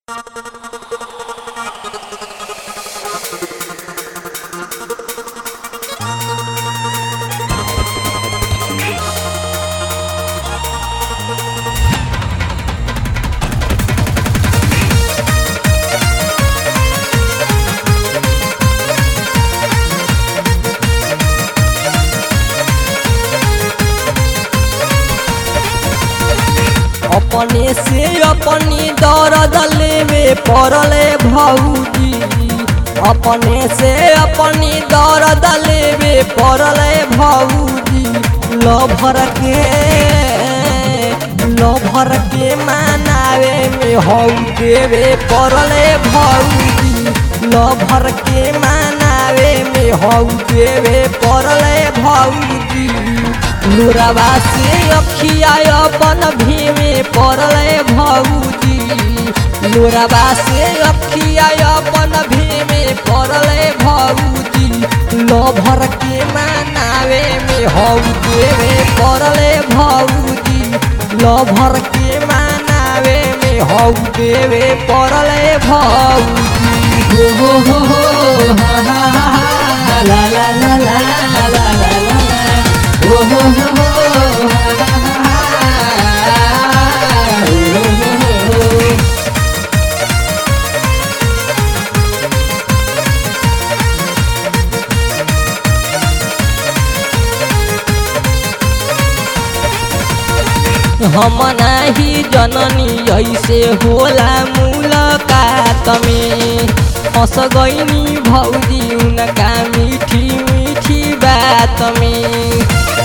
अपने से अपनी दर्द लेवे पड़ले भौजी, अपने से अपनी दर्द लेवे पड़ले भौजी। लभर के मनावे में हौ देवे पड़ले भौजी, लभर के मनावे में हौ देवे पड़ले भौजी। लोरावा से अखिया अपन भीमे पड़ले भौजी, लोरावा से अखिया अपन भीमे पड़ले भौजी। लभर के मनावे में हौ देवे पड़ले भौजी, लभर के मनावे में हौ देवे पड़ले भौजी। हो हा हा हा ला ला ला ला ला ला ला हो हो हम नाही जननी ऐसे होला मुलाकात में, फंस गईनी भौजी उनका मीठी मीठी बात में।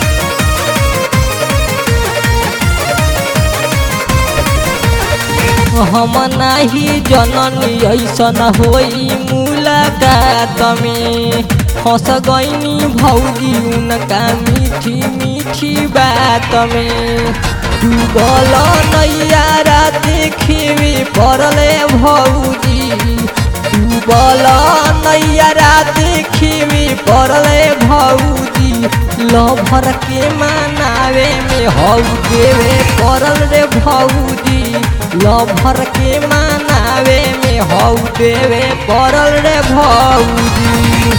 हम नाही जननी ऐसन होई मुलाकात में, फंस गईनी भौजी उनका मीठी मीठी बात में। डूबल नैया देखेवे पड़ले भौजी, डूबल नैया देखेवे पड़ले भौजी। लभर के मनावे में हौ देवे पड़ल रे भौजी, लभर के मनावे में हौ देवे पड़ल रे भौजी।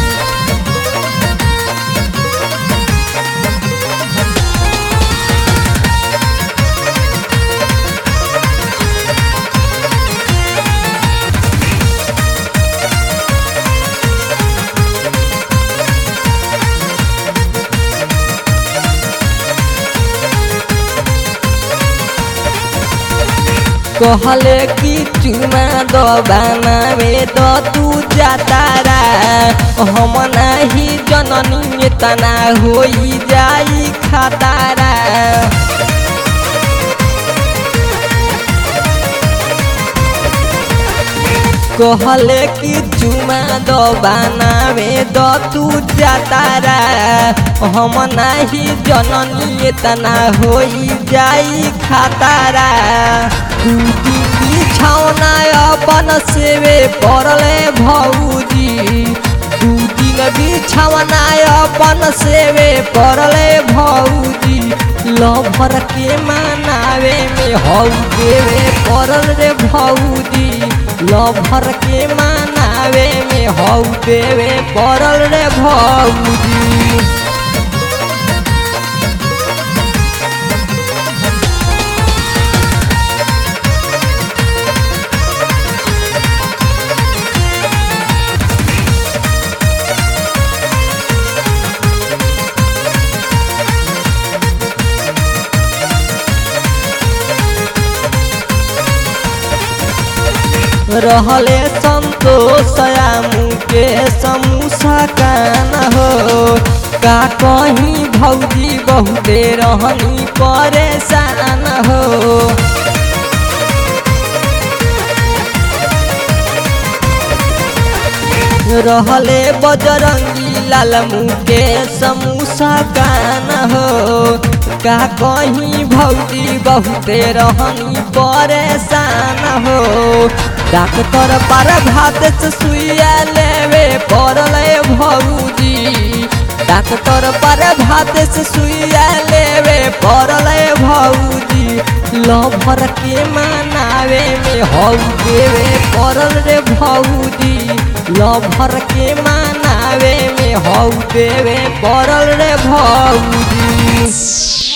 कहले कि चुमा दबानावे तो तू जातारा, हम नाही जननी तना होई जाई खातारा। कहले कि चुमा दबानावे तो तू जातारा, हम नाही जननी तना होई जाई खातारा। बिछौना अपन सेवे पड़ले भौजी, दू दिन बिछौना अपन सेवे पड़ले भौजी। लभर के मनावे में हौ देवे पड़ल रे भौजी, लभर के मनावे में हौ देवे पड़ल रे भौजी। रहले संतोष मुके समूसा कान हो, का कहीं भौजी बहुते रहनी परेशान हो। रहले बजरंगी लाल मुके समूसा कान हो, का कहीं भौजी बहुते रहनी परेशान हो। डॉक्टर पर भात से सुइया लेवे पड़ले भौजी, डॉक्टर पर भात से सुइया लेवे पड़ल भौजी लभर के मनावे में हौ देवे पड़ल रे भौजी लभर के मनावे में हौ देवे पड़ल रे भौजी।